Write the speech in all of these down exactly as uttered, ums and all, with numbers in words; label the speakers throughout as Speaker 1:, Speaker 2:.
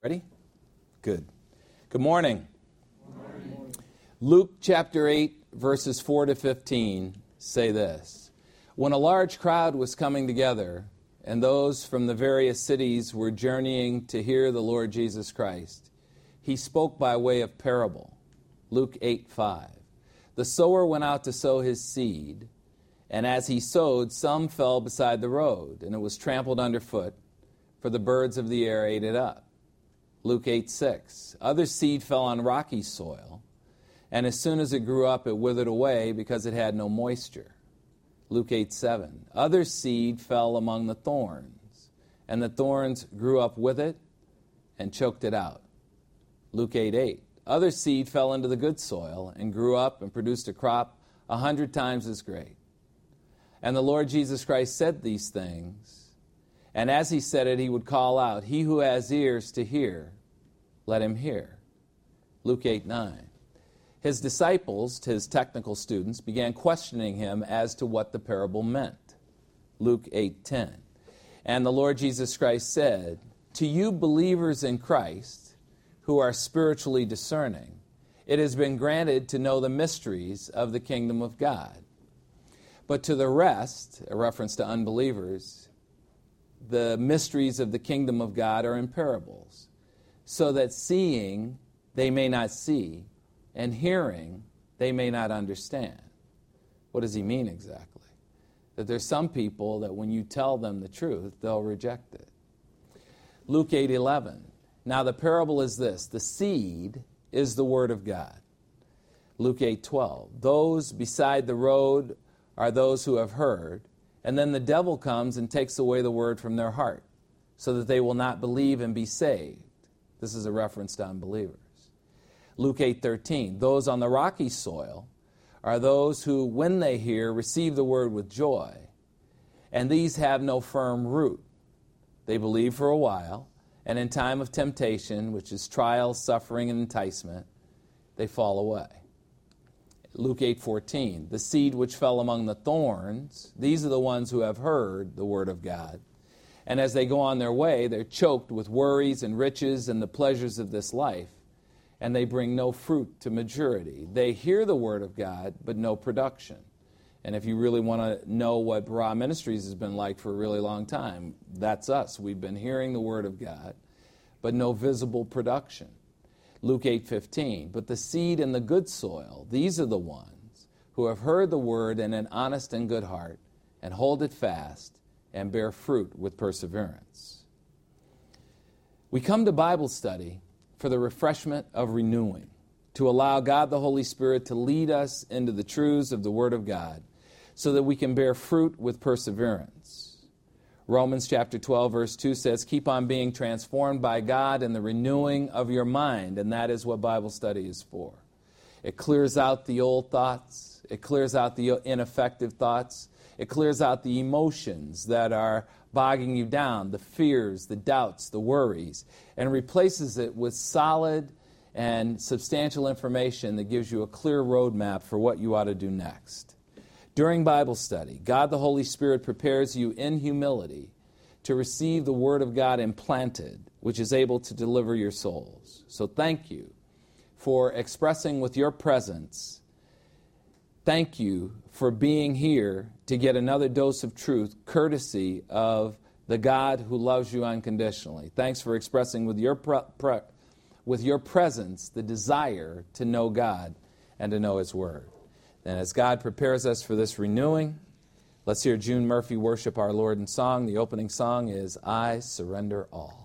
Speaker 1: Ready? Good. Good morning. Good morning. Luke chapter eight, verses four to fifteen say this. When a large crowd was coming together, and those from the various cities were journeying to hear the Lord Jesus Christ, he spoke by way of parable. Luke eight five. The sower went out to sow his seed, and as he sowed, some fell beside the road, and it was trampled underfoot, for the birds of the air ate it up. Luke eight six. Other seed fell on rocky soil, and as soon as it grew up, it withered away because it had no moisture. Luke eight seven. Other seed fell among the thorns, and the thorns grew up with it and choked it out. Luke eight eight. Other seed fell into the good soil and grew up and produced a crop a hundred times as great. And the Lord Jesus Christ said these things, and as he said it, he would call out, "He who has ears to hear, let him hear." Luke eight nine. His disciples, his technical students, began questioning him as to what the parable meant. Luke eight ten. And the Lord Jesus Christ said, "To you believers in Christ, who are spiritually discerning, it has been granted to know the mysteries of the kingdom of God. But to the rest," a reference to unbelievers, "the mysteries of the kingdom of God are in parables, so that seeing they may not see, and hearing they may not understand." What does he mean exactly? That there's some people that when you tell them the truth, they'll reject it. Luke eight eleven. Now the parable is this: the seed is the word of God. Luke eight twelve. Those beside the road are those who have heard, and then the devil comes and takes away the word from their heart, so that they will not believe and be saved. This is a reference to unbelievers. Luke eight thirteen. Those on the rocky soil are those who, when they hear, receive the word with joy, and these have no firm root. They believe for a while, and in time of temptation, which is trial, suffering, and enticement, they fall away. Luke eight fourteen. The seed which fell among the thorns, these are the ones who have heard the word of God. And as they go on their way, they're choked with worries and riches and the pleasures of this life, and they bring no fruit to maturity. They hear the word of God, but no production. And if you really want to know what Barah Ministries has been like for a really long time, that's us. We've been hearing the word of God, but no visible production. Luke eight fifteen. But the seed in the good soil, these are the ones who have heard the word in an honest and good heart, and hold it fast, and bear fruit with perseverance. We come to Bible study for the refreshment of renewing, to allow God the Holy Spirit to lead us into the truths of the Word of God, so that we can bear fruit with perseverance. Romans chapter twelve, verse two says, "Keep on being transformed by God in the renewing of your mind," and that is what Bible study is for. It clears out the old thoughts. It clears out the ineffective thoughts. It clears out the emotions that are bogging you down, the fears, the doubts, the worries, and replaces it with solid and substantial information that gives you a clear roadmap for what you ought to do next. During Bible study, God the Holy Spirit prepares you in humility to receive the Word of God implanted, which is able to deliver your souls. So thank you for expressing with your presence. Thank you for being here to get another dose of truth, courtesy of the God who loves you unconditionally. Thanks for expressing with your pre- pre- with your presence the desire to know God and to know His Word. And as God prepares us for this renewing, let's hear June Murphy worship our Lord in song. The opening song is "I Surrender All."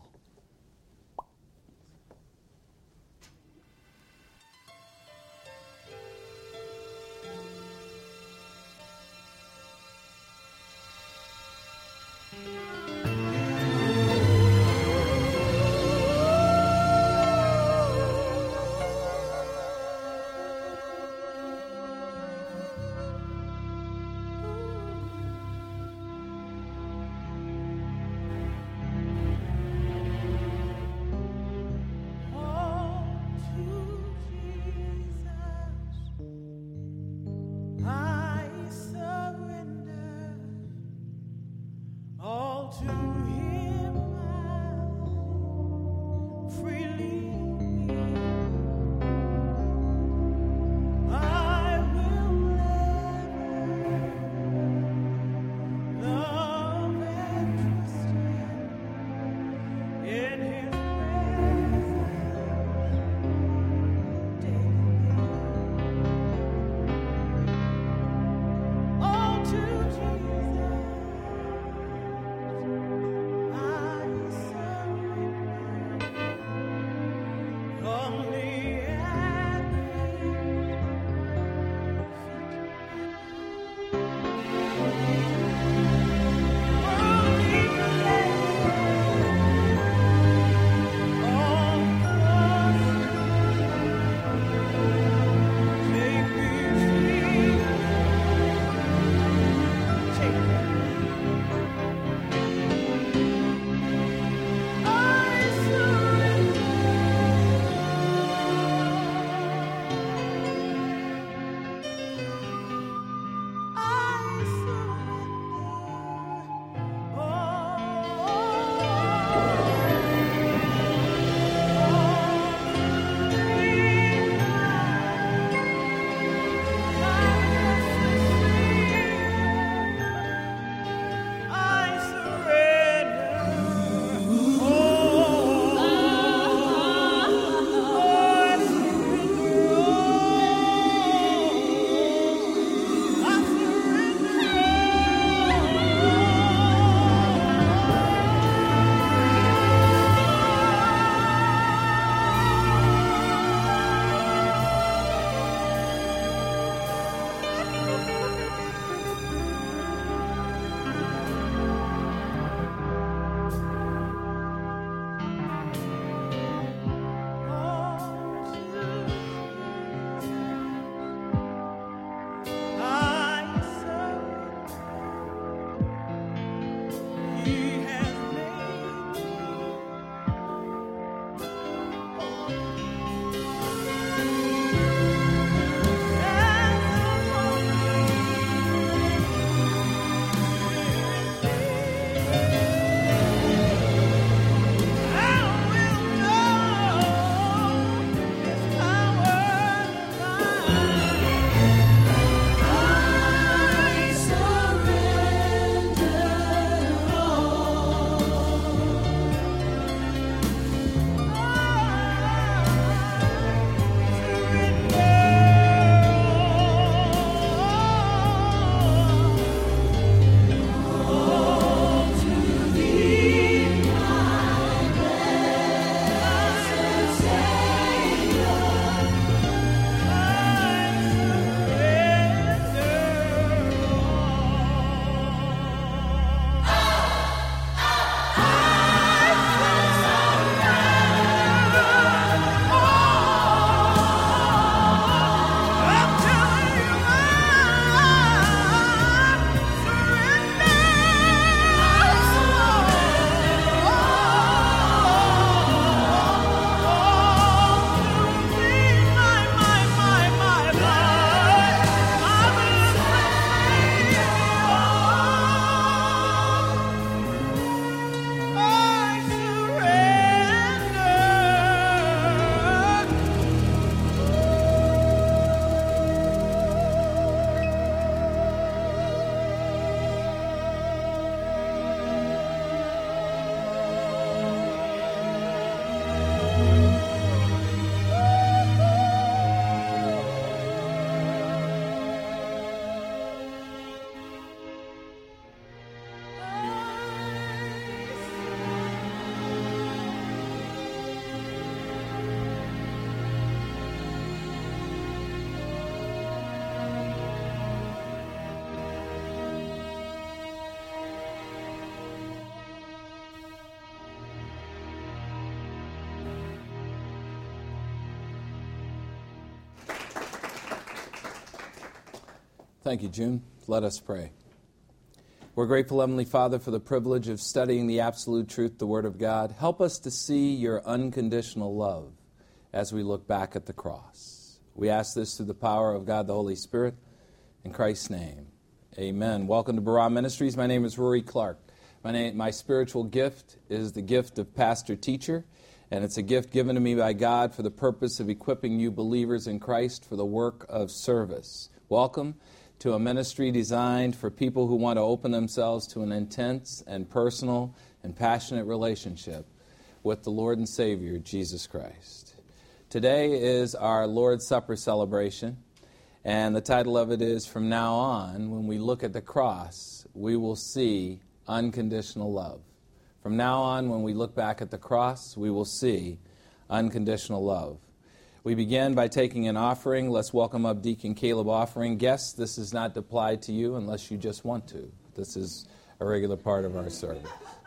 Speaker 1: Thank you, June. Let us pray. We're grateful, Heavenly Father, for the privilege of studying the absolute truth, the Word of God. Help us to see your unconditional love as we look back at the cross. We ask this through the power of God the Holy Spirit. In Christ's name, amen. Welcome to Barah Ministries. My name is Rory Clark. My, name, my spiritual gift is the gift of pastor-teacher, and it's a gift given to me by God for the purpose of equipping you believers in Christ for the work of service. Welcome to a ministry designed for people who want to open themselves to an intense and personal and passionate relationship with the Lord and Savior, Jesus Christ. Today is our Lord's Supper celebration, and the title of it is, From Now On, when we look at the cross, we will see unconditional love. From now on, when we look back at the cross, we will see unconditional love. We begin by taking an offering. Let's welcome up Deacon Caleb Offering. Guests, this is not applied to you unless you just want to. This is a regular part of our service.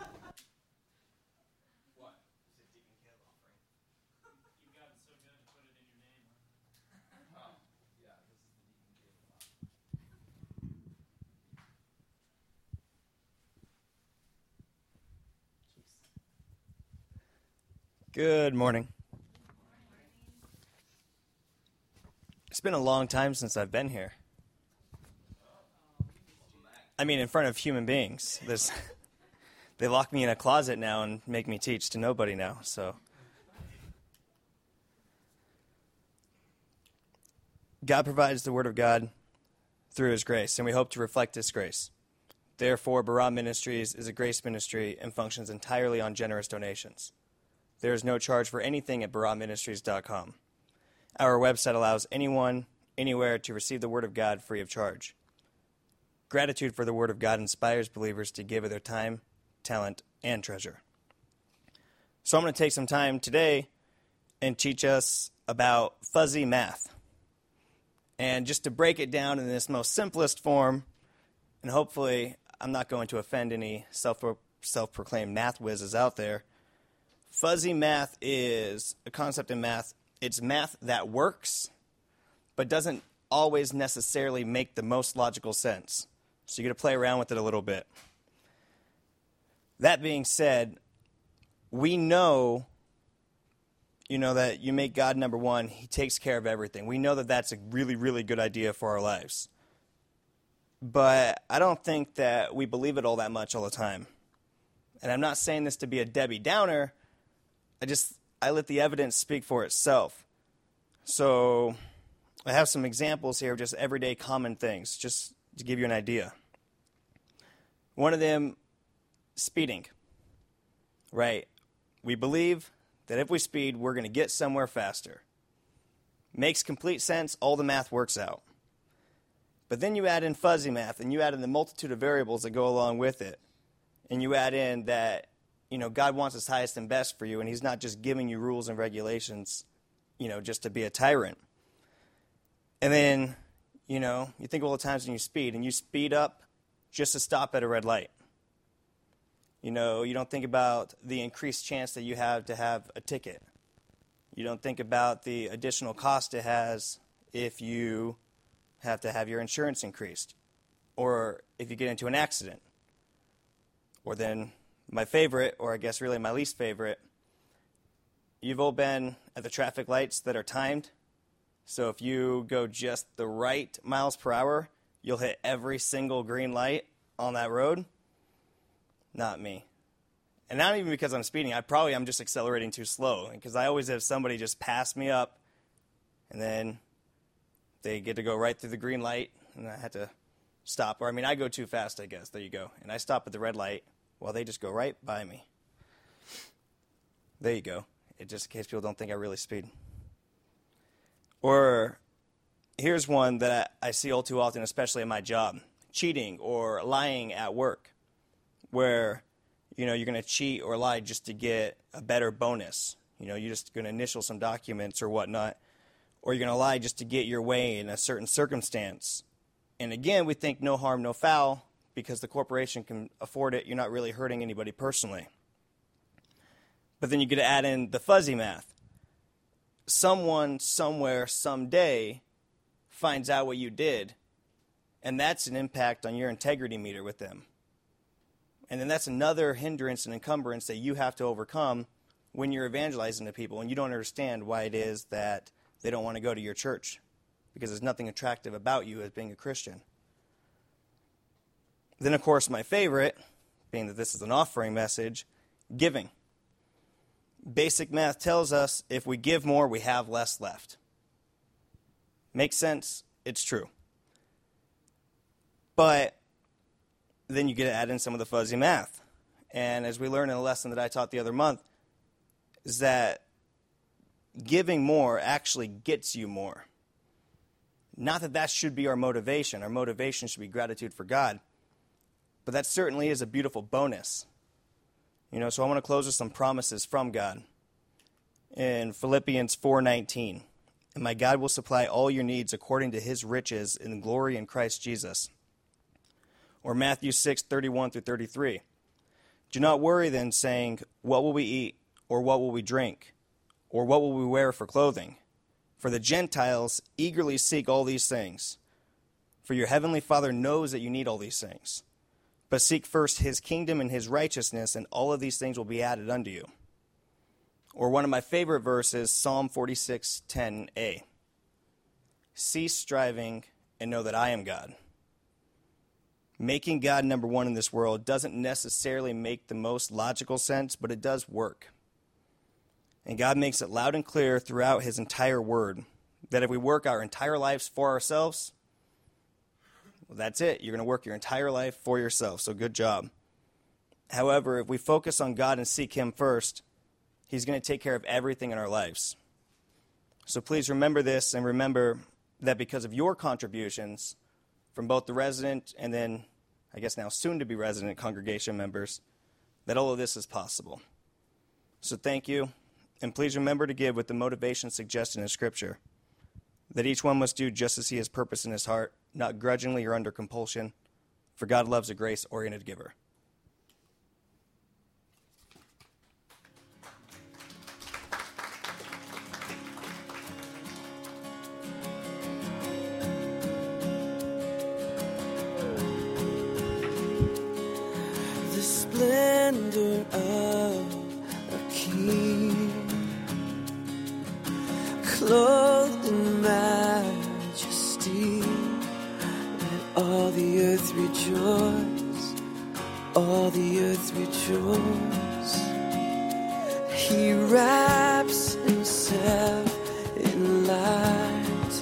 Speaker 2: Good morning. It's been a long time since I've been here. I mean, in front of human beings. There's, they lock me in a closet now and make me teach to nobody now, so. God provides the Word of God through His grace, and we hope to reflect His grace. Therefore, Barah Ministries is a grace ministry and functions entirely on generous donations. There is no charge for anything at barah ministries dot com. Our website allows anyone, anywhere, to receive the Word of God free of charge. Gratitude for the Word of God inspires believers to give of their time, talent, and treasure. So I'm going to take some time today and teach us about fuzzy math. And just to break it down in this most simplest form, and hopefully I'm not going to offend any self, self-proclaimed math whizzes out there, fuzzy math is a concept in math. It's math that works, but doesn't always necessarily make the most logical sense. So you got to play around with it a little bit. That being said, we know, you know, that you make God number one, He takes care of everything. We know that that's a really, really good idea for our lives. But I don't think that we believe it all that much all the time. And I'm not saying this to be a Debbie Downer. I just, I let the evidence speak for itself. So I have some examples here of just everyday common things, just to give you an idea. One of them, speeding, right? We believe that if we speed, we're going to get somewhere faster. Makes complete sense. All the math works out. But then you add in fuzzy math, and you add in the multitude of variables that go along with it. And you add in that, you know, God wants His highest and best for you, and He's not just giving you rules and regulations, you know, just to be a tyrant. And then, you know, you think of all the times when you speed, and you speed up just to stop at a red light. You know, you don't think about the increased chance that you have to have a ticket. You don't think about the additional cost it has if you have to have your insurance increased, or if you get into an accident. Or then, my favorite, or I guess really my least favorite, you've all been at the traffic lights that are timed. So if you go just the right miles per hour, you'll hit every single green light on that road. Not me. And not even because I'm speeding. I probably am just accelerating too slow. Because I always have somebody just pass me up, and then they get to go right through the green light, and I have to stop. Or, I mean, I go too fast, I guess. There you go. And I stop at the red light while they just go right by me. There you go. It just in case people don't think I really speed. Or here's one that I, I see all too often, especially in my job. Cheating or lying at work, where, you know, you're going to cheat or lie just to get a better bonus. You know, you're just going to initial some documents or whatnot. Or you're going to lie just to get your way in a certain circumstance. And again, we think no harm, no foul, because the corporation can afford it. You're not really hurting anybody personally. But then you get to add in the fuzzy math. Someone, somewhere, someday finds out what you did, And that's an impact on your integrity meter with them. And then that's another hindrance and encumbrance that you have to overcome when you're evangelizing to people and you don't understand why it is that they don't want to go to your church, because there's nothing attractive about you as being a Christian. Then, of course, my favorite, being that this is an offering message, giving. Basic math tells us if we give more, we have less left. Makes sense? It's true. But then you get to add in some of the fuzzy math. And as we learned in a lesson that I taught the other month, is that giving more actually gets you more. Not that that should be our motivation. Our motivation should be gratitude for God. But that certainly is a beautiful bonus. You know, so I want to close with some promises from God. In Philippians four nineteen, and my God will supply all your needs according to his riches in glory in Christ Jesus. Or Matthew six thirty-one through thirty-three. Do not worry then, saying, what will we eat? Or what will we drink? Or what will we wear for clothing? For the Gentiles eagerly seek all these things. For your heavenly Father knows that you need all these things. But seek first his kingdom and his righteousness, and all of these things will be added unto you. Or one of my favorite verses, Psalm forty-six ten a. Cease striving and know that I am God. Making God number one in this world doesn't necessarily make the most logical sense, but it does work. And God makes it loud and clear throughout his entire word that if we work our entire lives for ourselves, well, that's it. You're going to work your entire life for yourself, so good job. However, if we focus on God and seek him first, he's going to take care of everything in our lives. So please remember this, and remember that because of your contributions from both the resident and then, I guess now soon-to-be resident congregation members, that all of this is possible. So thank you, and please remember to give with the motivation suggested in Scripture, that each one must do just as he has purpose in his heart, not grudgingly or under compulsion, for God loves a grace-oriented giver.
Speaker 3: The splendor of a king, clothed in majesty, let all the earth rejoice, all the earth rejoice. He wraps himself in light,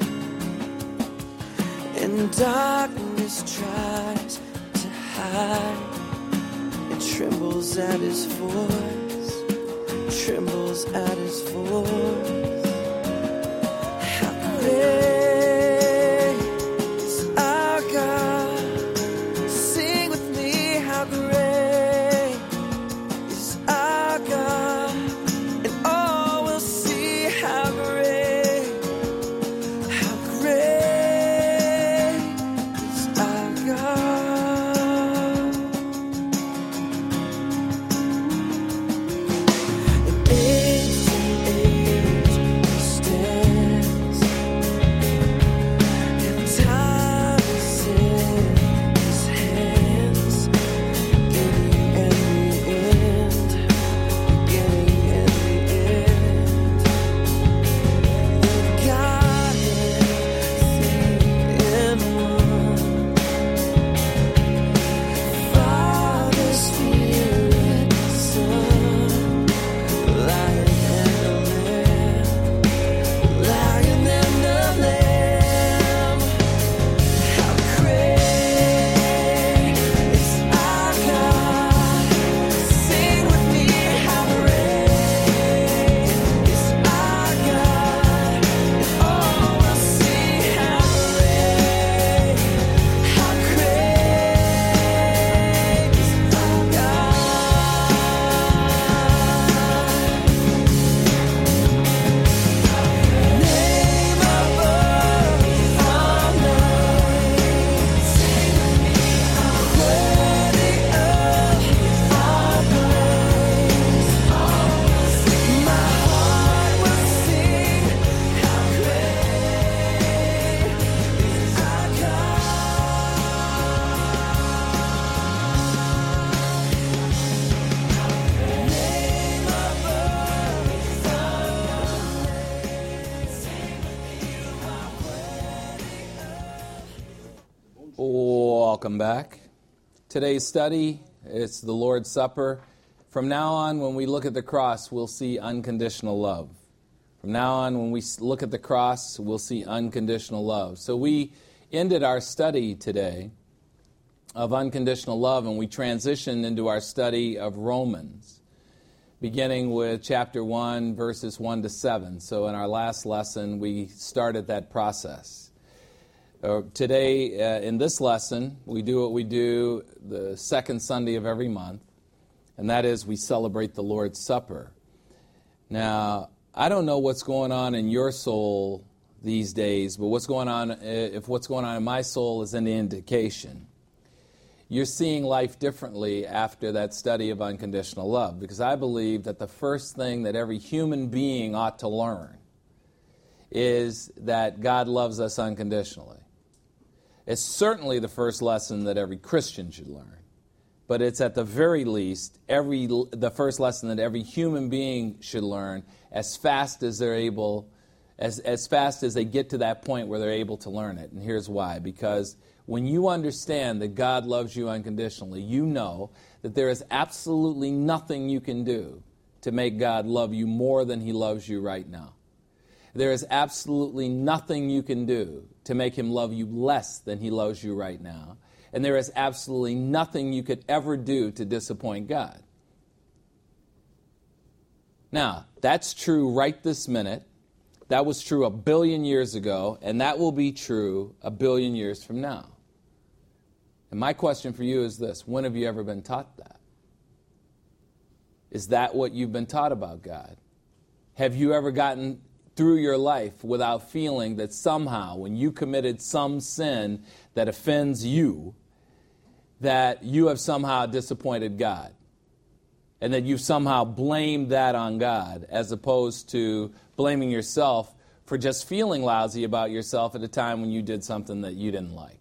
Speaker 3: and darkness tries to hide. It trembles at his voice, trembles at his voice. How great is our God? Sing with me, how great is our God? And all will see how great, how great is our God. And age to age stands,
Speaker 1: Welcome back. Today's study, it's the Lord's Supper. From now on, when we look at the cross, we'll see unconditional love. From now on, when we look at the cross, we'll see unconditional love. So we ended our study today of unconditional love, and we transitioned into our study of Romans, beginning with chapter one, verses one to seven. So in our last lesson, we started that process. Uh, today, uh, in this lesson, we do what we do the second Sunday of every month, and that is we celebrate the Lord's Supper. Now, I don't know what's going on in your soul these days, but what's going on, if what's going on in my soul is any indication, you're seeing life differently after that study of unconditional love, because I believe that the first thing that every human being ought to learn is that God loves us unconditionally. It's certainly the first lesson that every Christian should learn, but it's at the very least every the first lesson that every human being should learn as fast as they're able, as, as fast as they get to that point where they're able to learn it. And here's why. Because when you understand that God loves you unconditionally, you know that there is absolutely nothing you can do to make God love you more than He loves you right now. There is absolutely nothing you can do to make Him love you less than He loves you right now. And there is absolutely nothing you could ever do to disappoint God. Now, that's true right this minute. That was true a billion years ago, and that will be true a billion years from now. And my question for you is this: when have you ever been taught that? Is that what you've been taught about God? Have you ever gotten through your life without feeling that somehow, when you committed some sin that offends you, that you have somehow disappointed God? And that you've somehow blamed that on God, as opposed to blaming yourself for just feeling lousy about yourself at a time when you did something that you didn't like.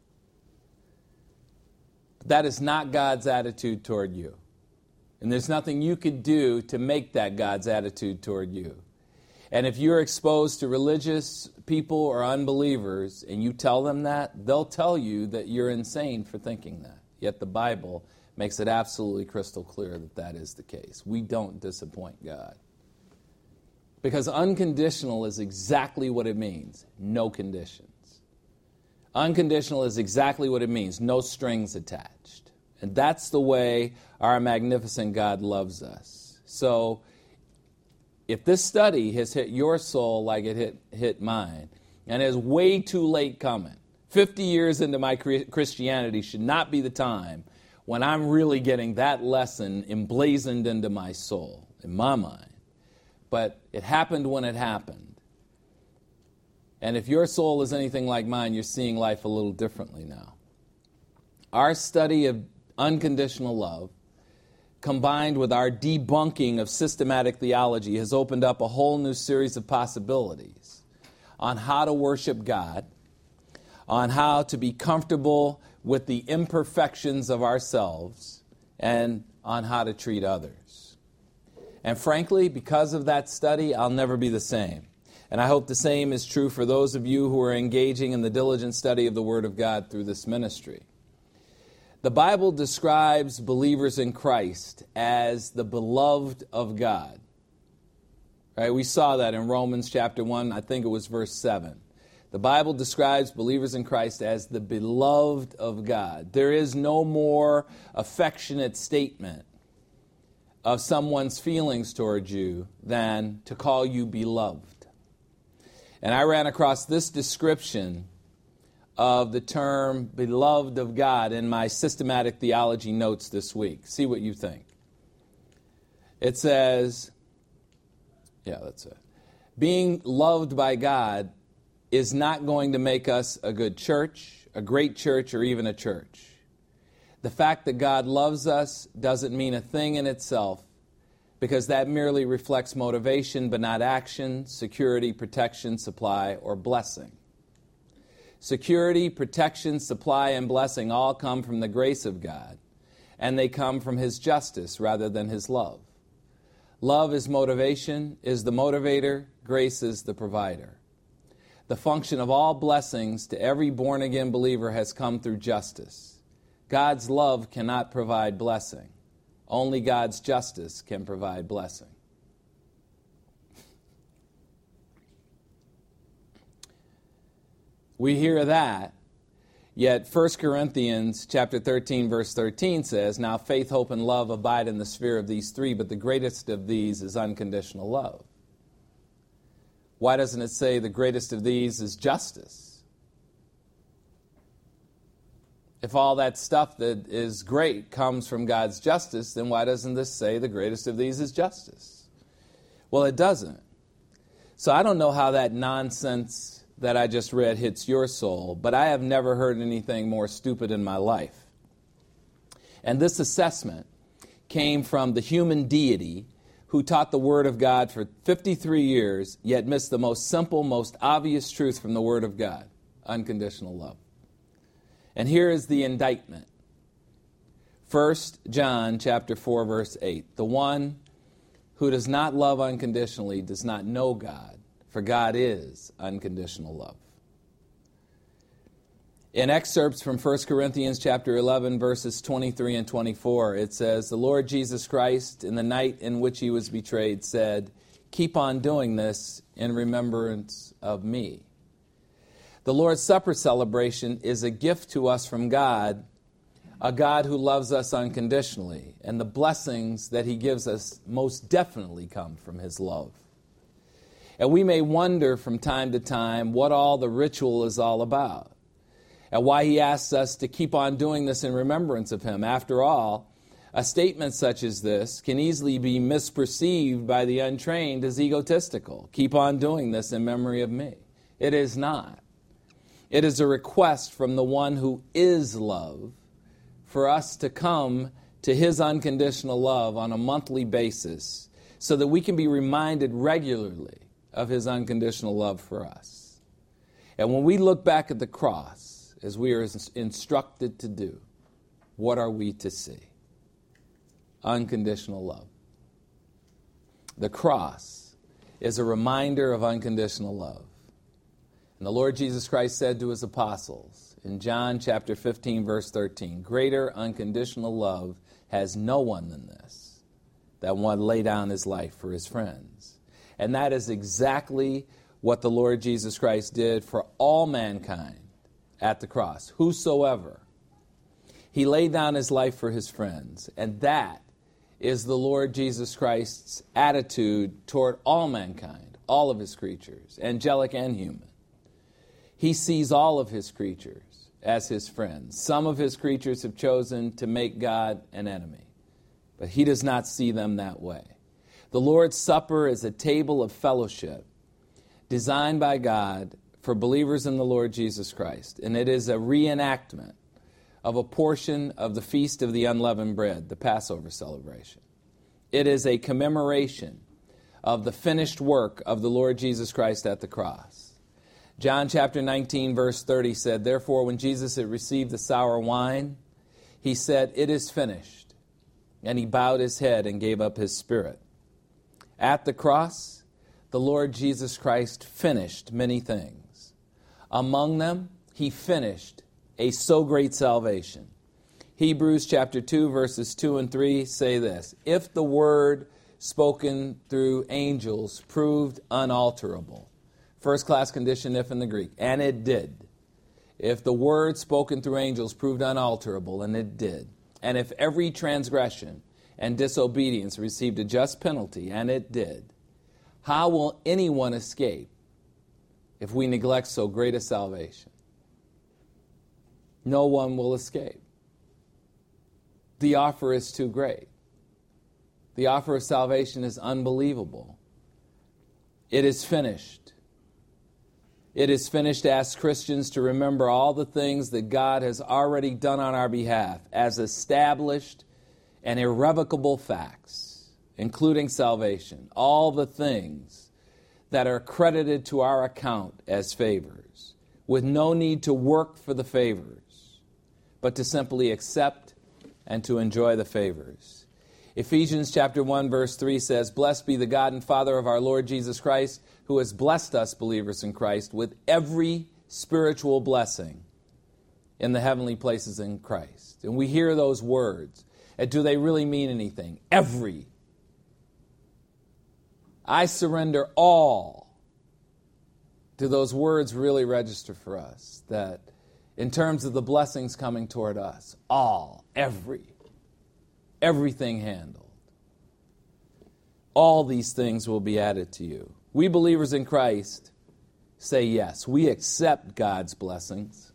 Speaker 1: That is not God's attitude toward you. And there's nothing you could do to make that God's attitude toward you. And if you're exposed to religious people or unbelievers and you tell them that, they'll tell you that you're insane for thinking that. Yet the Bible makes it absolutely crystal clear that that is the case. We don't disappoint God. Because unconditional is exactly what it means. No conditions. Unconditional is exactly what it means. No strings attached. And that's the way our magnificent God loves us. So, if this study has hit your soul like it hit, hit mine, and is way too late coming, fifty years into my Christianity should not be the time when I'm really getting that lesson emblazoned into my soul, in my mind. But it happened when it happened. And if your soul is anything like mine, you're seeing life a little differently now. Our study of unconditional love, combined with our debunking of systematic theology, has opened up a whole new series of possibilities on how to worship God, on how to be comfortable with the imperfections of ourselves, and on how to treat others. And frankly, because of that study, I'll never be the same. And I hope the same is true for those of you who are engaging in the diligent study of the Word of God through this ministry. The Bible describes believers in Christ as the beloved of God. Right? We saw that in Romans chapter one, I think it was verse seven. The Bible describes believers in Christ as the beloved of God. There is no more affectionate statement of someone's feelings towards you than to call you beloved. And I ran across this description of the term beloved of God in my systematic theology notes this week. See what you think. It says, yeah, that's it. Being loved by God is not going to make us a good church, a great church, or even a church. The fact that God loves us doesn't mean a thing in itself, because that merely reflects motivation but not action, security, protection, supply, or blessing. Security, protection, supply, and blessing all come from the grace of God, and they come from His justice rather than His love. Love is motivation, is the motivator, grace is the provider. The function of all blessings to every born-again believer has come through justice. God's love cannot provide blessing. Only God's justice can provide blessing. We hear that, yet First Corinthians chapter thirteen, verse thirteen says, now faith, hope, and love abide in the sphere of these three, but the greatest of these is unconditional love. Why doesn't it say the greatest of these is justice? If all that stuff that is great comes from God's justice, then why doesn't this say the greatest of these is justice? Well, it doesn't. So I don't know how that nonsense that I just read hits your soul, but I have never heard anything more stupid in my life. And this assessment came from the human deity who taught the Word of God for fifty-three years, yet missed the most simple, most obvious truth from the Word of God, unconditional love. And here is the indictment. First John chapter four, verse eight. The one who does not love unconditionally does not know God, for God is unconditional love. In excerpts from First Corinthians chapter eleven, verses twenty-three and twenty-four, it says, the Lord Jesus Christ, in the night in which he was betrayed, said, keep on doing this in remembrance of me. The Lord's Supper celebration is a gift to us from God, a God who loves us unconditionally, and the blessings that he gives us most definitely come from his love. And we may wonder from time to time what all the ritual is all about, and why he asks us to keep on doing this in remembrance of him. After all, a statement such as this can easily be misperceived by the untrained as egotistical. Keep on doing this in memory of me. It is not. It is a request from the one who is love for us to come to his unconditional love on a monthly basis so that we can be reminded regularly of his unconditional love for us. And when we look back at the cross, as we are instructed to do, what are we to see? Unconditional love. The cross is a reminder of unconditional love. And the Lord Jesus Christ said to his apostles in John chapter fifteen, verse thirteen, greater unconditional love has no one than this, that one lay down his life for his friends. And that is exactly what the Lord Jesus Christ did for all mankind at the cross. Whosoever. He laid down his life for his friends. And that is the Lord Jesus Christ's attitude toward all mankind, all of his creatures, angelic and human. He sees all of his creatures as his friends. Some of his creatures have chosen to make God an enemy, but he does not see them that way. The Lord's Supper is a table of fellowship designed by God for believers in the Lord Jesus Christ, and it is a reenactment of a portion of the Feast of the Unleavened Bread, the Passover celebration. It is a commemoration of the finished work of the Lord Jesus Christ at the cross. John chapter nineteen, verse thirty said, therefore, when Jesus had received the sour wine, he said, it is finished. And he bowed his head and gave up his spirit. At the cross, the Lord Jesus Christ finished many things. Among them, he finished a so great salvation. Hebrews chapter two, verses two and three say this, if the word spoken through angels proved unalterable, first class condition if in the Greek, and it did. If the word spoken through angels proved unalterable, and it did, and if every transgression and disobedience received a just penalty, and it did, how will anyone escape if we neglect so great a salvation? No one will escape. The offer is too great. The offer of salvation is unbelievable. It is finished. It is finished to ask Christians to remember all the things that God has already done on our behalf as established and irrevocable facts, including salvation. All the things that are credited to our account as favors, with no need to work for the favors, but to simply accept and to enjoy the favors. Ephesians chapter one, verse three says, "Blessed be the God and Father of our Lord Jesus Christ, who has blessed us, believers in Christ, with every spiritual blessing in the heavenly places in Christ." And we hear those words. And do they really mean anything? Every. I surrender all. Do those words really register for us? That in terms of the blessings coming toward us, all, every, everything handled. All these things will be added to you. We believers in Christ say yes. We accept God's blessings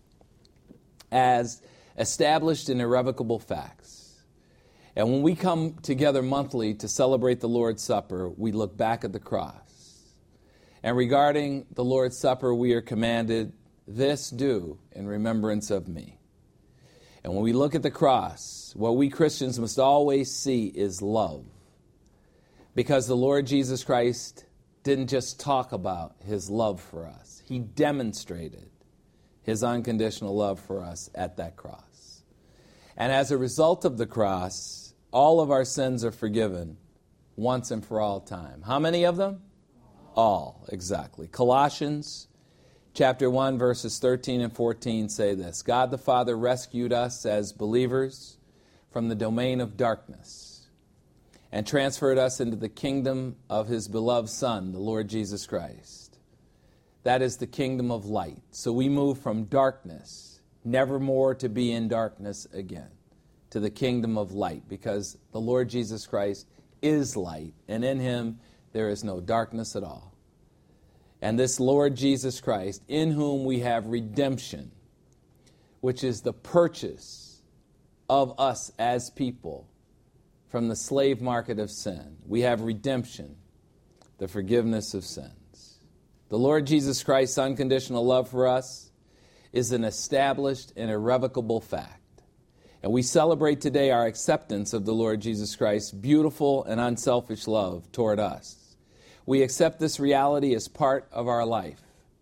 Speaker 1: as established and irrevocable facts. And when we come together monthly to celebrate the Lord's Supper, we look back at the cross. And regarding the Lord's Supper, we are commanded, "This do in remembrance of me." And when we look at the cross, what we Christians must always see is love. Because the Lord Jesus Christ didn't just talk about his love for us. He demonstrated his unconditional love for us at that cross. And as a result of the cross, all of our sins are forgiven once and for all time. How many of them? All, exactly. Colossians chapter one, verses thirteen and fourteen say this: "God the Father rescued us as believers from the domain of darkness and transferred us into the kingdom of his beloved Son, the Lord Jesus Christ." That is the kingdom of light. So we move from darkness, never more to be in darkness again, to the kingdom of light, because the Lord Jesus Christ is light, and in him there is no darkness at all. And this Lord Jesus Christ, in whom we have redemption, which is the purchase of us as people from the slave market of sin. We have redemption, the forgiveness of sins. The Lord Jesus Christ's unconditional love for us is an established and irrevocable fact. And we celebrate today our acceptance of the Lord Jesus Christ's beautiful and unselfish love toward us. We accept this reality as part of our life.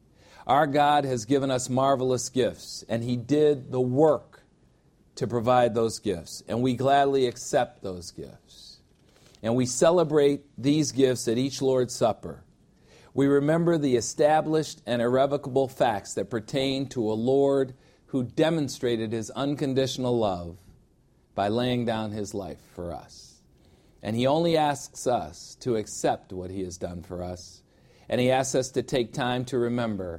Speaker 1: Our God has given us marvelous gifts, and he did the work to provide those gifts, and we gladly accept those gifts. And we celebrate these gifts at each Lord's Supper. We remember the established and irrevocable facts that pertain to a Lord who demonstrated his unconditional love by laying down his life for us. And he only asks us to accept what he has done for us. And he asks us to take time to remember,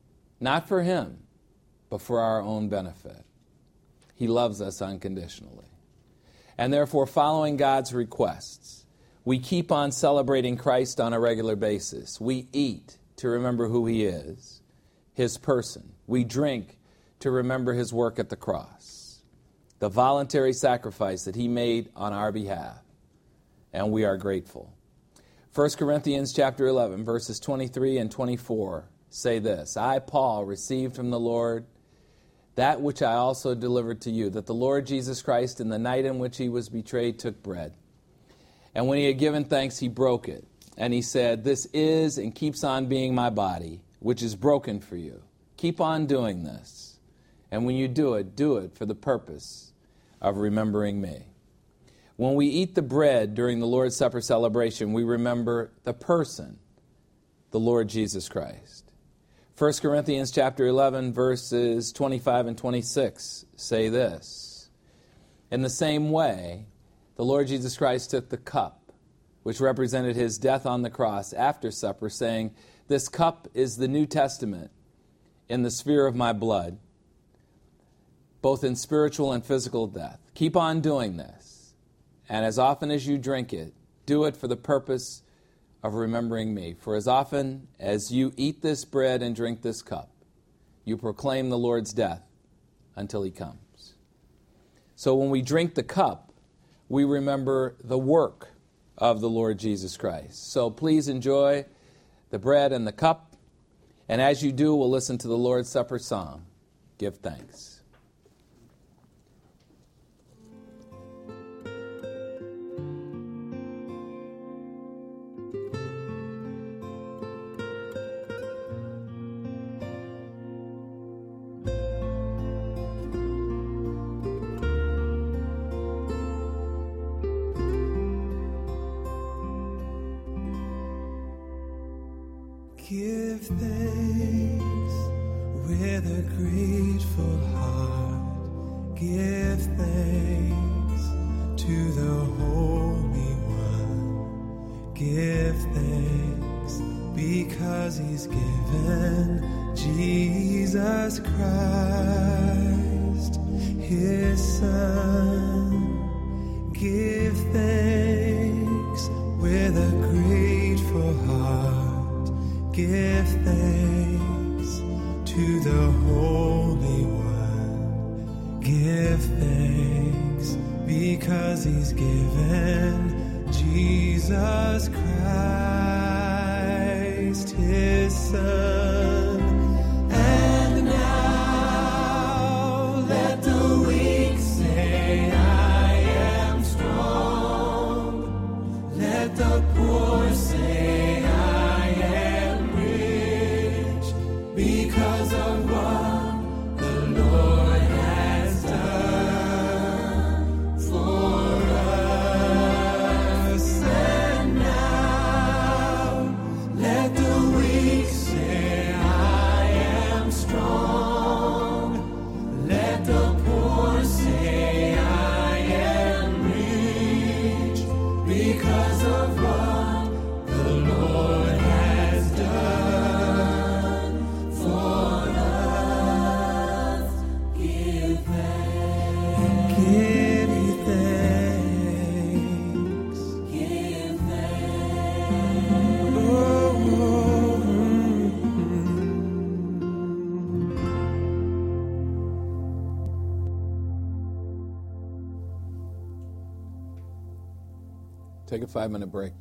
Speaker 1: not for him, but for our own benefit. He loves us unconditionally. And therefore, following God's requests, we keep on celebrating Christ on a regular basis. We eat to remember who he is, his person. We drink to remember his work at the cross, the voluntary sacrifice that he made on our behalf, and we are grateful. First Corinthians chapter eleven, verses twenty-three and twenty-four say this: "I, Paul, received from the Lord that which I also delivered to you, that the Lord Jesus Christ, in the night in which he was betrayed, took bread. And when he had given thanks, he broke it. And he said, 'This is and keeps on being my body, which is broken for you. Keep on doing this. And when you do it, do it for the purpose of remembering me.'" When we eat the bread during the Lord's Supper celebration, we remember the person, the Lord Jesus Christ. First Corinthians chapter eleven, verses twenty-five and twenty-six say this: "In the same way, the Lord Jesus Christ took the cup, which represented his death on the cross, after supper, saying, 'This cup is the New Testament in the sphere of my blood, both in spiritual and physical death. Keep on doing this. And as often as you drink it, do it for the purpose of remembering me. For as often as you eat this bread and drink this cup, you proclaim the Lord's death until he comes.'" So when we drink the cup, we remember the work of the Lord Jesus Christ. So please enjoy the bread and the cup. And as you do, we'll listen to the Lord's Supper song, "Give Thanks."
Speaker 3: Give thanks with a grateful heart. Give thanks to the Holy One. Give thanks because He's given Jesus Christ, His Son. Give thanks with a grateful heart. Give thanks to the Holy One. Give thanks because He's given Jesus Christ, His Son. And now let the weak say, I am strong. Let the poor say, I am rich, because of what the Lord has done for us. And now let the weak say, I am strong. Let the poor say, I am rich, because of what the Lord has done for us. Give thanks. Give me thanks. Give thanks. Oh,
Speaker 1: Take a five-minute break.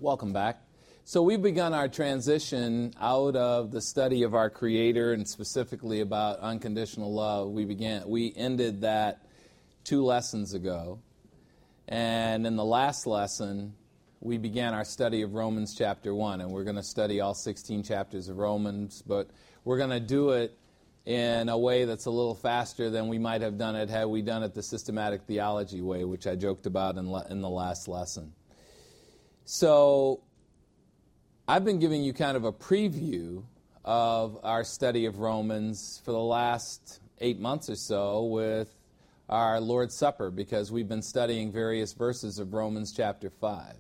Speaker 1: Welcome back. So we've begun our transition out of the study of our Creator and specifically about unconditional love. We began, we ended that two lessons ago. And in the last lesson, we began our study of Romans chapter one. And we're going to study all sixteen chapters of Romans, but we're going to do it in a way that's a little faster than we might have done it had we done it the systematic theology way, which I joked about in, le- in the last lesson. So I've been giving you kind of a preview of our study of Romans for the last eight months or so with our Lord's Supper, because we've been studying various verses of Romans chapter five.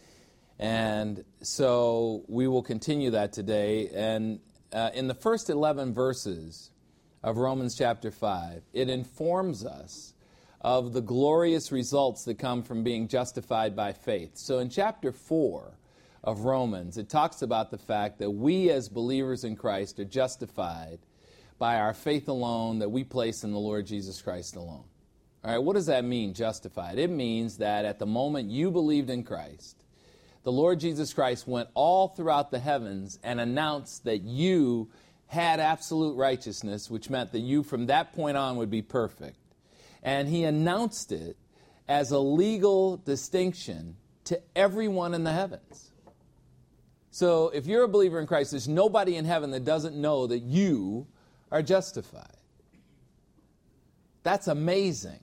Speaker 1: And so we will continue that today. And uh, in the first eleven verses of Romans chapter five, it informs us of the glorious results that come from being justified by faith. So in chapter four of Romans, it talks about the fact that we as believers in Christ are justified by our faith alone that we place in the Lord Jesus Christ alone. All right, what does that mean, justified? It means that at the moment you believed in Christ, the Lord Jesus Christ went all throughout the heavens and announced that you had absolute righteousness, which meant that you from that point on would be perfect. And he announced it as a legal distinction to everyone in the heavens. So if you're a believer in Christ, there's nobody in heaven that doesn't know that you are justified. That's amazing.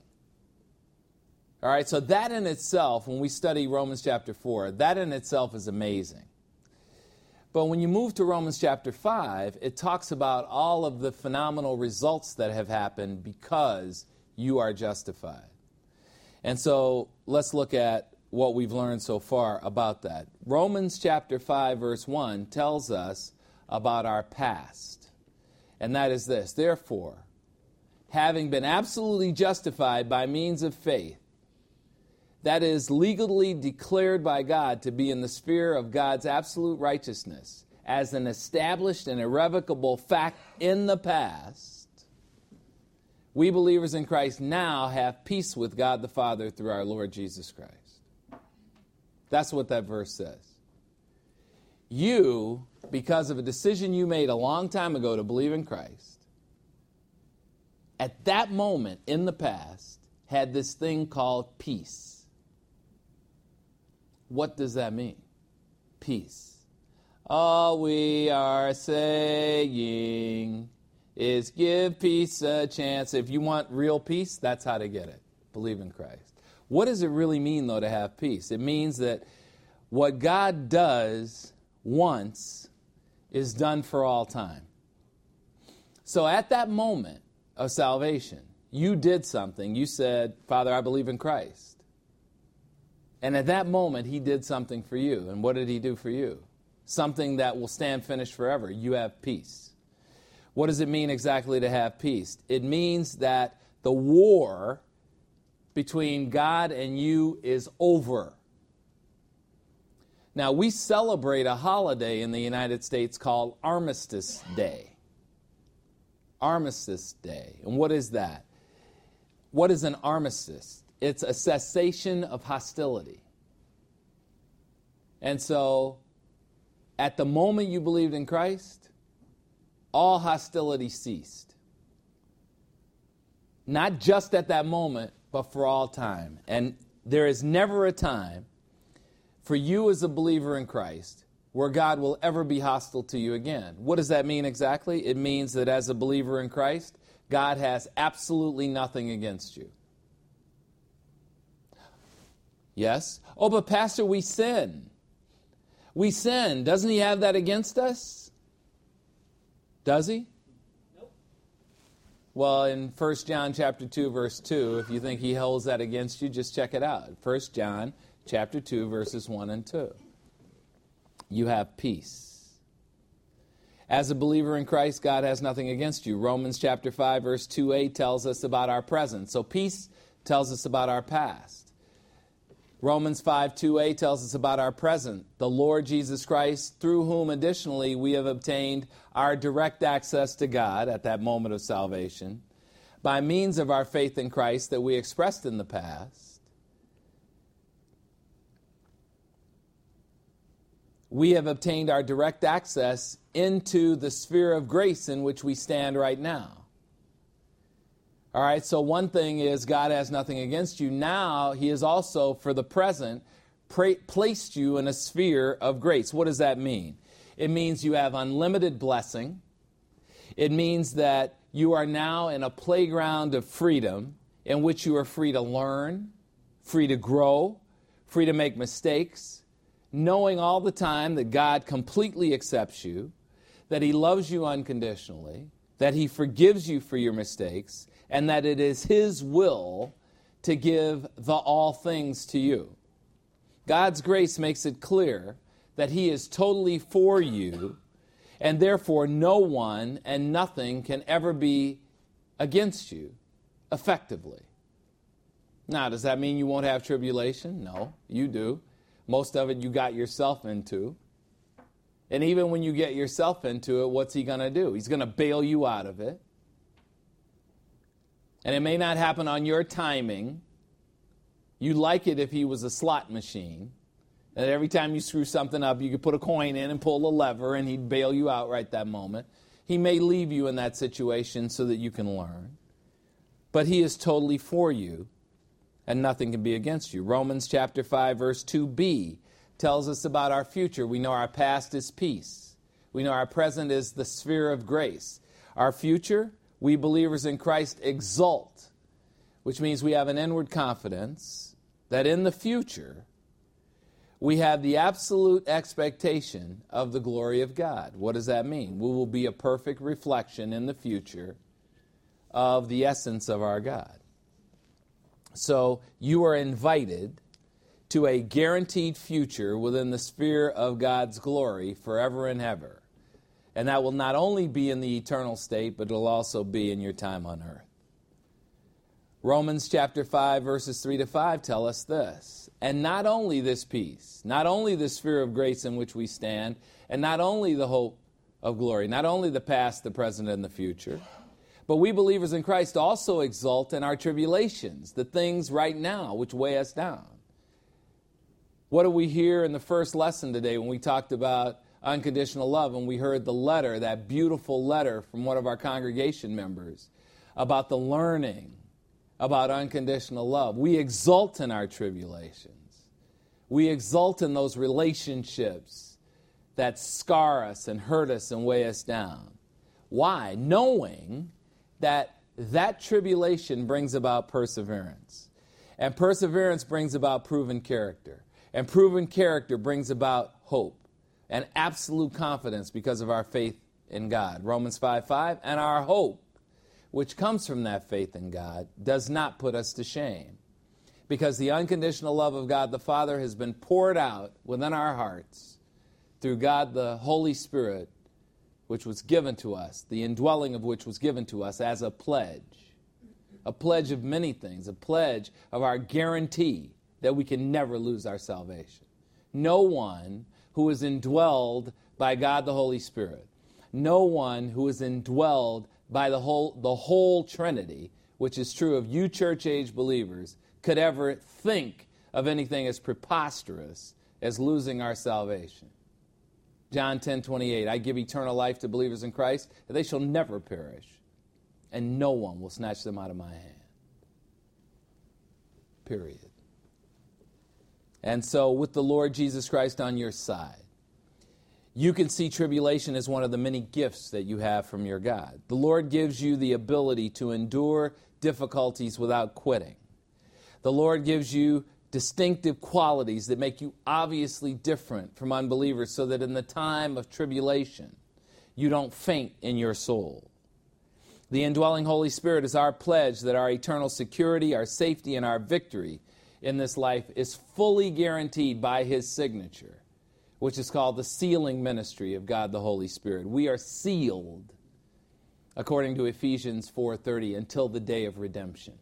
Speaker 1: All right, so that in itself, when we study Romans chapter four, that in itself is amazing. But when you move to Romans chapter five, it talks about all of the phenomenal results that have happened because you are justified. And so let's look at what we've learned so far about that. Romans chapter five, verse one tells us about our past. And that is this: therefore, having been absolutely justified by means of faith, that is legally declared by God to be in the sphere of God's absolute righteousness as an established and irrevocable fact in the past, we believers in Christ now have peace with God the Father through our Lord Jesus Christ. That's what that verse says. You, because of a decision you made a long time ago to believe in Christ, at that moment in the past had this thing called peace. What does that mean? Peace. All we are saying is give peace a chance. If you want real peace, that's how to get it. Believe in Christ. What does it really mean, though, to have peace? It means that what God does once is done for all time. So at that moment of salvation, you did something. You said, Father, I believe in Christ. And at that moment, he did something for you. And what did he do for you? Something that will stand finished forever. You have peace. What does it mean exactly to have peace? It means that the war between God and you is over. Now, we celebrate a holiday in the United States called Armistice Day. Armistice Day. And what is that? What is an armistice? It's a cessation of hostility. And so, at the moment you believed in Christ, all hostility ceased. Not just at that moment, but for all time. And there is never a time for you as a believer in Christ where God will ever be hostile to you again. What does that mean exactly? It means that as a believer in Christ, God has absolutely nothing against you. Yes? Oh, but Pastor, we sin. We sin. Doesn't he have that against us? Does he?
Speaker 4: Nope.
Speaker 1: Well, in First John chapter two, verse two, if you think he holds that against you, just check it out. First John chapter two, verses one and two. You have peace. As a believer in Christ, God has nothing against you. Romans chapter five, verse two a tells us about our present. So peace tells us about our past. Romans five two a tells us about our present, the Lord Jesus Christ, through whom additionally we have obtained our direct access to God at that moment of salvation by means of our faith in Christ that we expressed in the past. we have obtained our direct access into the sphere of grace in which we stand right now. All right, so one thing is God has nothing against you. Now, he has also, for the present, pra- placed you in a sphere of grace. What does that mean? It means you have unlimited blessing. It means that you are now in a playground of freedom in which you are free to learn, free to grow, free to make mistakes, knowing all the time that God completely accepts you, that he loves you unconditionally, that he forgives you for your mistakes, and that it is his will to give the all things to you. God's grace makes it clear that he is totally for you, and therefore no one and nothing can ever be against you effectively. Now, does that mean you won't have tribulation? No, you do. Most of it you got yourself into. And even when you get yourself into it, what's he going to do? He's going to bail you out of it. And it may not happen on your timing. You'd like it if he was a slot machine. And every time you screw something up, you could put a coin in and pull a lever, and he'd bail you out right that moment. He may leave you in that situation so that you can learn. But he is totally for you, and nothing can be against you. Romans chapter five, verse two b tells us about our future. We know our past is peace. We know our present is the sphere of grace. Our future, we believers in Christ exult, which means we have an inward confidence that in the future, we have the absolute expectation of the glory of God. What does that mean? We will be a perfect reflection in the future of the essence of our God. So you are invited to a guaranteed future within the sphere of God's glory forever and ever. And that will not only be in the eternal state, but it will also be in your time on earth. Romans chapter five, verses three to five tell us this. And not only this peace, not only the sphere of grace in which we stand, and not only the hope of glory, not only the past, the present, and the future, but we believers in Christ also exult in our tribulations, the things right now which weigh us down. What do we hear in the first lesson today when we talked about unconditional love, and we heard the letter, that beautiful letter from one of our congregation members about the learning about unconditional love? We exult in our tribulations. We exult in those relationships that scar us and hurt us and weigh us down. Why? Knowing that that tribulation brings about perseverance. And perseverance brings about proven character. And proven character brings about hope and absolute confidence because of our faith in God. Romans five five, and our hope, which comes from that faith in God, does not put us to shame, because the unconditional love of God the Father has been poured out within our hearts through God the Holy Spirit, which was given to us, the indwelling of which was given to us as a pledge, a pledge of many things, a pledge of our guarantee that we can never lose our salvation. No one who is indwelled by God the Holy Spirit, no one who is indwelled by the whole the whole Trinity, which is true of you church-age believers, could ever think of anything as preposterous as losing our salvation. John ten twenty-eight, I give eternal life to believers in Christ, that they shall never perish, and no one will snatch them out of my hand. Period. And so with the Lord Jesus Christ on your side, you can see tribulation as one of the many gifts that you have from your God. The Lord gives you the ability to endure difficulties without quitting. The Lord gives you distinctive qualities that make you obviously different from unbelievers, so that in the time of tribulation, you don't faint in your soul. The indwelling Holy Spirit is our pledge that our eternal security, our safety, and our victory in this life is fully guaranteed by his signature, which is called the sealing ministry of God the Holy Spirit. We are sealed, according to Ephesians four thirty, until the day of redemption.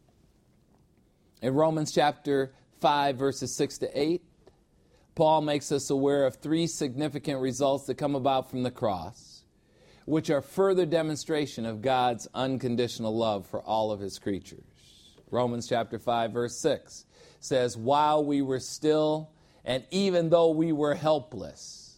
Speaker 1: In Romans chapter five, verses six to eight, Paul makes us aware of three significant results that come about from the cross, which are further demonstration of God's unconditional love for all of his creatures. Romans chapter five, verse six says, while we were still, and even though we were helpless,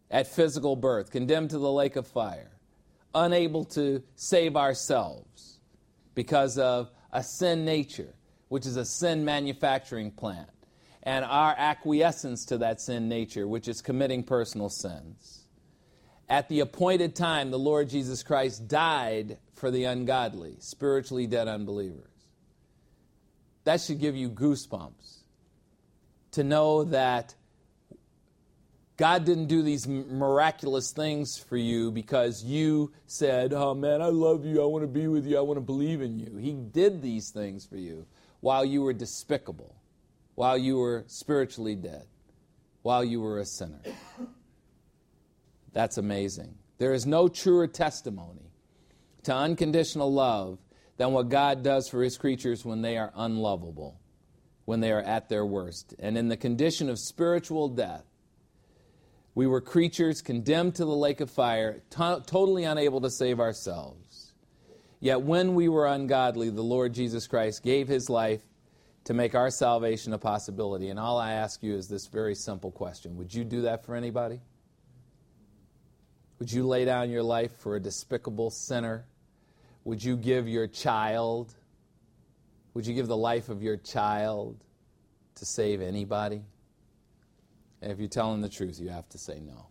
Speaker 1: at physical birth, condemned to the lake of fire, unable to save ourselves because of a sin nature, which is a sin manufacturing plant, and our acquiescence to that sin nature, which is committing personal sins. At the appointed time, the Lord Jesus Christ died for the ungodly, spiritually dead unbelievers. That should give you goosebumps to know that God didn't do these miraculous things for you because you said, oh man, I love you, I want to be with you, I want to believe in you. He did these things for you while you were despicable, while you were spiritually dead, while you were a sinner. That's amazing. There is no truer testimony to unconditional love than what God does for his creatures when they are unlovable, when they are at their worst. And in the condition of spiritual death, we were creatures condemned to the lake of fire, to- totally unable to save ourselves. Yet when we were ungodly, the Lord Jesus Christ gave his life to make our salvation a possibility. And all I ask you is this very simple question. Would you do that for anybody? Would you lay down your life for a despicable sinner? Would you give your child, would you give the life of your child to save anybody? And if you're telling the truth, you have to say no.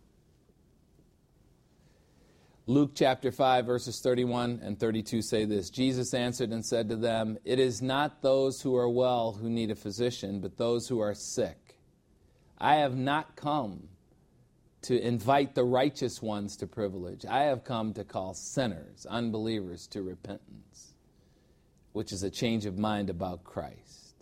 Speaker 1: Luke chapter five, verses thirty-one and thirty-two say this. Jesus answered and said to them, it is not those who are well who need a physician, but those who are sick. I have not come to invite the righteous ones to privilege. I have come to call sinners, unbelievers, to repentance, which is a change of mind about Christ.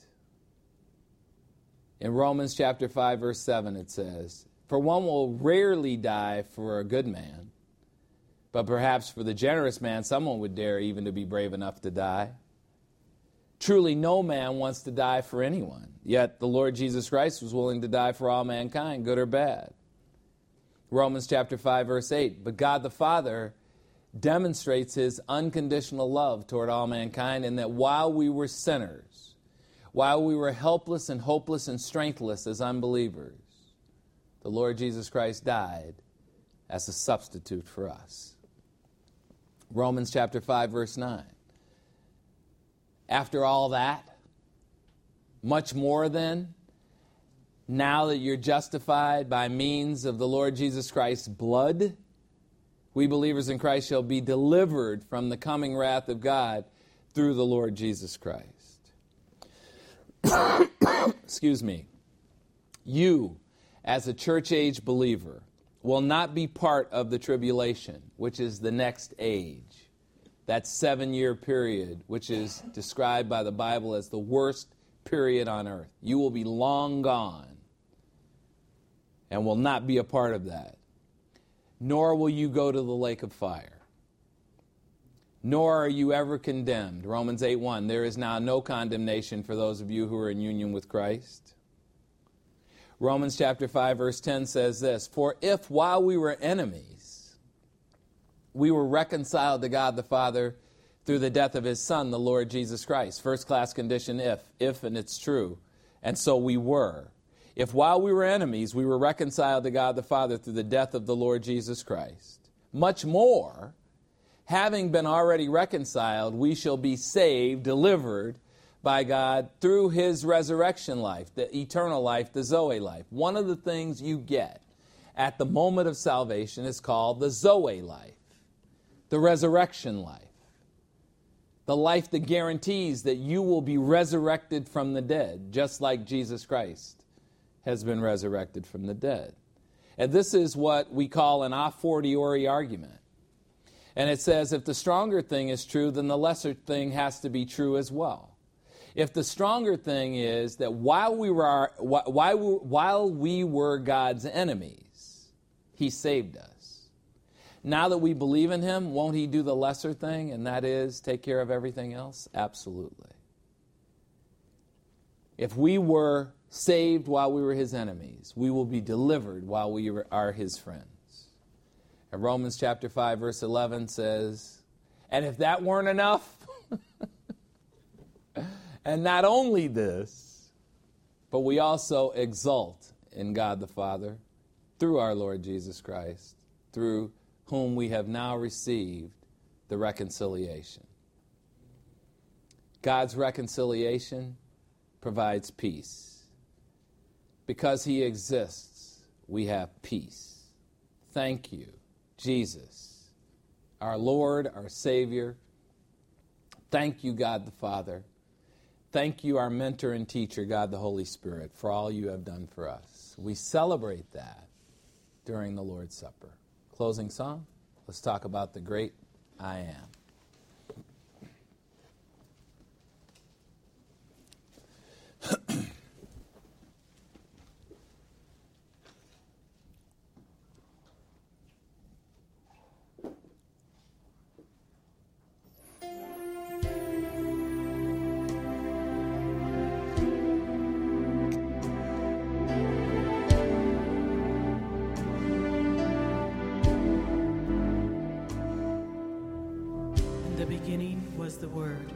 Speaker 1: In Romans chapter five, verse seven, it says, for one will rarely die for a good man, but perhaps for the generous man, someone would dare even to be brave enough to die. Truly, no man wants to die for anyone, yet the Lord Jesus Christ was willing to die for all mankind, good or bad. Romans chapter five, verse eight, but God the Father demonstrates his unconditional love toward all mankind in that while we were sinners, while we were helpless and hopeless and strengthless as unbelievers, the Lord Jesus Christ died as a substitute for us. Romans chapter five, verse nine. After all that, much more then, now that you're justified by means of the Lord Jesus Christ's blood, we believers in Christ shall be delivered from the coming wrath of God through the Lord Jesus Christ. Excuse me. You, as a church-age believer, will not be part of the tribulation, which is the next age. That seven-year period, which is described by the Bible as the worst period on earth. You will be long gone and will not be a part of that. Nor will you go to the lake of fire. Nor are you ever condemned. Romans eight one, there is now no condemnation for those of you who are in union with Christ. Romans chapter five, verse ten says this, for if while we were enemies, we were reconciled to God the Father through the death of his Son, the Lord Jesus Christ. First class condition if, if and it's true. And so we were. If while we were enemies, we were reconciled to God the Father through the death of the Lord Jesus Christ, much more, having been already reconciled, we shall be saved, delivered by God through his resurrection life, the eternal life, the Zoe life. One of the things you get at the moment of salvation is called the Zoe life, the resurrection life, the life that guarantees that you will be resurrected from the dead, just like Jesus Christ has been resurrected from the dead. And this is what we call an a fortiori argument. And it says if the stronger thing is true, then the lesser thing has to be true as well. If the stronger thing is that while we were while while we were God's enemies, he saved us. Now that we believe in him, won't he do the lesser thing, and that is take care of everything else? Absolutely. If we were saved while we were his enemies, we will be delivered while we are his friends. And Romans chapter five, verse eleven says, and if that weren't enough, and not only this, but we also exult in God the Father through our Lord Jesus Christ, through whom we have now received the reconciliation. God's reconciliation provides peace. Because he exists, we have peace. Thank you, Jesus, our Lord, our Savior. Thank you, God the Father. Thank you, our mentor and teacher, God the Holy Spirit, for all you have done for us. We celebrate that during the Lord's Supper. Closing song, let's talk about the great I am.
Speaker 3: The Word.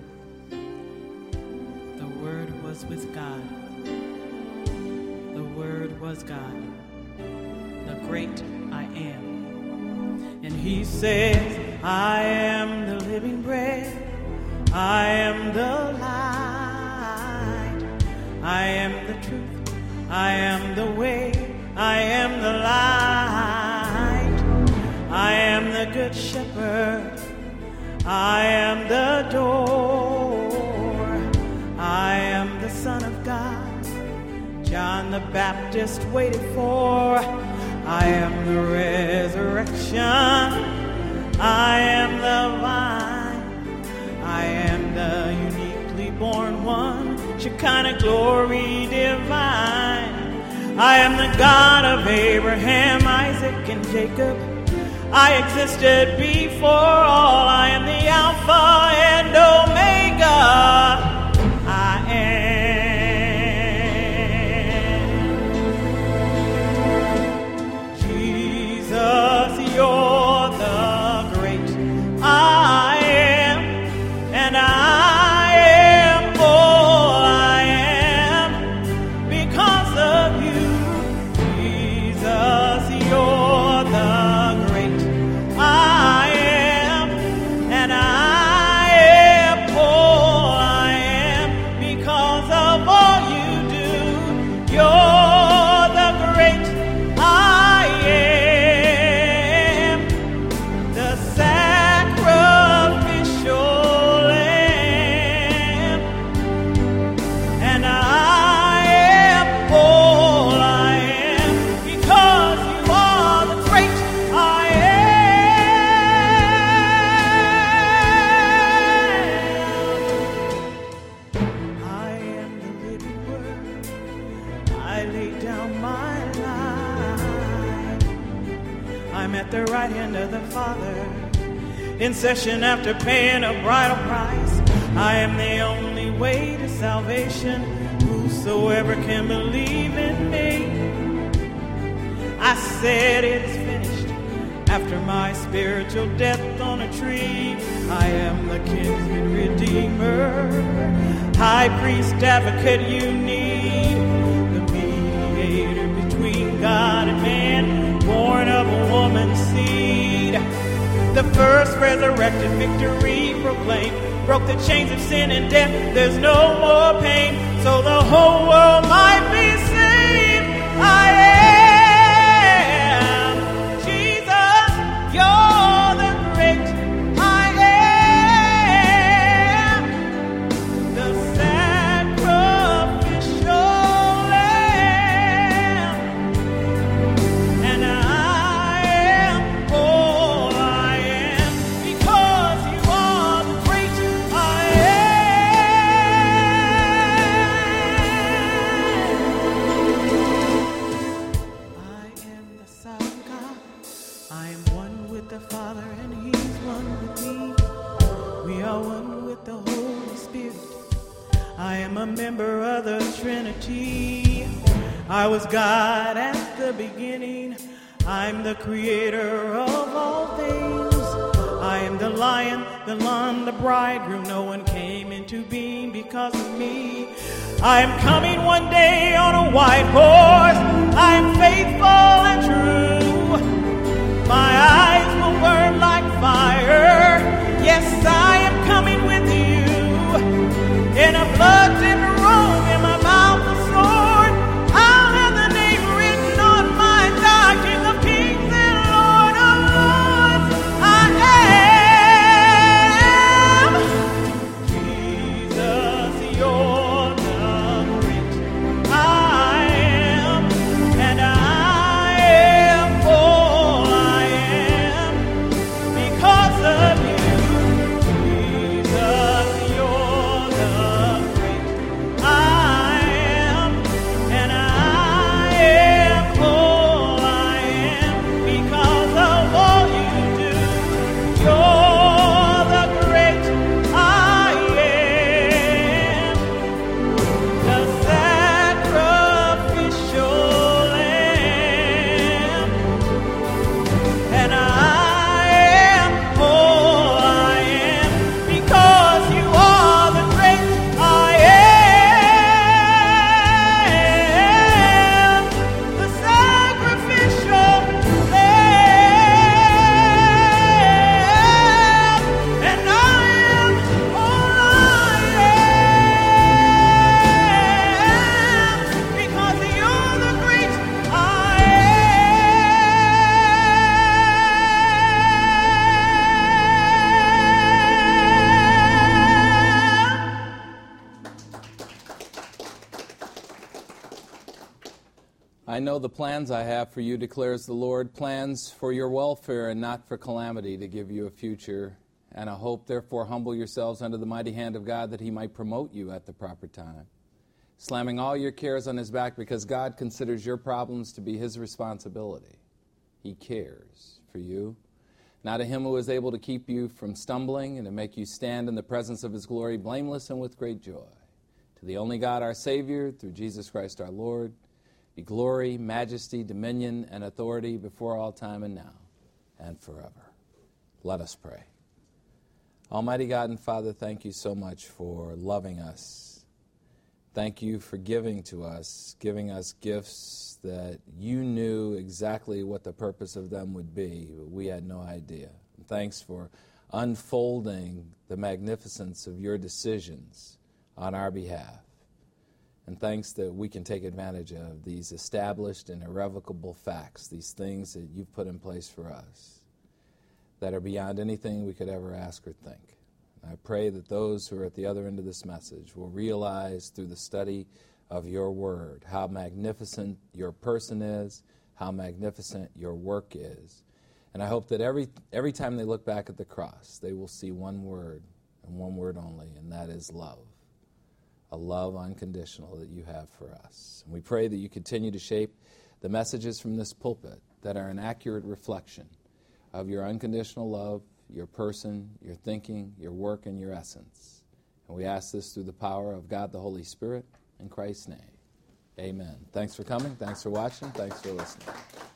Speaker 3: The Word was with God. The Word was God. The great I am. And he says, I am the living bread. I am the light. I am the truth. I am the way. I am the light. I am the good shepherd. I am the door. I am the Son of God. John the Baptist waited for. I am the resurrection. I am the vine. I am the uniquely born one. Shekinah glory divine. I am the God of Abraham, Isaac, and Jacob. I existed before all. I am the Alpha and Omega. I am. Jesus, you're the great I am. And I am all I am because of you. Jesus, you're the I am, and I am all I am because of all you do. You're the great I am, the sacrificial lamb, and I am all I am because you are the great I am. I'm at the right hand of the Father, in session after paying a bridal price. I am the only way to salvation. Whosoever can believe in me. I said it is finished after my spiritual death on a tree. I am the kinsman redeemer, high priest, advocate you need, the mediator between God and man, born of a woman's seed. The first resurrected victory proclaimed, broke the chains of sin and death. There's no more pain, so the whole world might be saved. I am Jesus, you're the great I am, the sacrificial lamb, and I am all I am because you are the great I am. I am the Son of God. I am one with the Father and He's one with me. We are one with the Holy Spirit. I am a member of the Trinity. I was God at the beginning. I'm the creator of all things. I am the lion, the lamb, the bridegroom. No one came into being because of me. I am coming one day on a white horse. I am faithful and true. My eyes will burn like fire. Yes, I am coming with you. In a blood-dipped robe, in my mouth a sword, I'll have the name written on my thigh, King of kings and Lord of lords. I am Jesus, you're the great I am, and I am all I am because of you. Jesus, you're the great I am, and I am all I am because of all you do. You're the great I am, the sacrificial lamb, and I am all I am because you are the great I am, the sacrificial lamb, and I am all I am because you're the great I
Speaker 1: I know the plans I have for you, declares the Lord, plans for your welfare and not for calamity, to give you a future and a hope. Therefore, humble yourselves under the mighty hand of God, that he might promote you at the proper time, slamming all your cares on his back, because God considers your problems to be his responsibility. He cares for you. Now to him who is able to keep you from stumbling and to make you stand in the presence of his glory, blameless and with great joy. To the only God, our Savior, through Jesus Christ our Lord, be glory, majesty, dominion, and authority before all time and now and forever. Let us pray. Almighty God and Father, thank you so much for loving us. Thank you for giving to us, giving us gifts that you knew exactly what the purpose of them would be, but we had no idea. And thanks for unfolding the magnificence of your decisions on our behalf. And thanks that we can take advantage of these established and irrevocable facts, these things that you've put in place for us that are beyond anything we could ever ask or think. And I pray that those who are at the other end of this message will realize through the study of your word how magnificent your person is, how magnificent your work is. And I hope that every every time they look back at the cross, they will see one word and one word only, and that is love. A love unconditional that you have for us. And we pray that you continue to shape the messages from this pulpit that are an accurate reflection of your unconditional love, your person, your thinking, your work, and your essence. And we ask this through the power of God the Holy Spirit, in Christ's name. Amen. Thanks for coming. Thanks for watching. Thanks for listening.